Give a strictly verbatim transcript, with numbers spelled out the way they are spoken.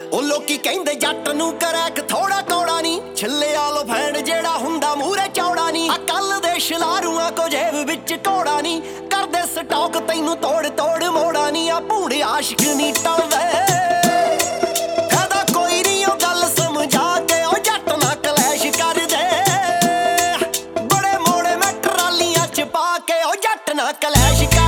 ਉਹ ਲੋਕੀ ਕਹਿੰਦੇ ਜੱਟ ਨੂੰ ਕਰੈਕ ਥੋੜਾ ਕੌੜਾ ਨੀ, ਛੱਲੇ ਆਲੋ ਫੈਂਡ ਜਿਹੜਾ ਹੁੰਦਾ ਮੂਰੇ ਚੌੜਾ ਨੀ। ਆ ਕੱਲ ਦੇ ਸ਼ਲਾਰੂਆਂ ਕੋ ਜੇਬ ਵਿੱਚ ਘੋੜਾ ਨੀ, ਕਰਦੇ ਸਟਾਕ ਤੈਨੂੰ ਤੋੜ ਤੋੜ ਮੋੜਾ ਨੀ। ਆ ਭੂੰਡੇ ਆਸ਼ਿਕ ਨੀ ਟਲਦੇ, ਇਹਦਾ ਕੋਈ ਨੀ ਉਹ ਗੱਲ ਸਮਝਾ ਕੇ ਉਹ ਜੱਟ ਨਾ ਕਲੈਸ਼ ਕਰਦੇ। ਬੜੇ ਮੋੜੇ ਮੈਂ ਟਰਾਲੀਆਂ ਚ ਪਾ ਕੇ ਉਹ ਜੱਟ ਨਾ ਕਲੈਸ਼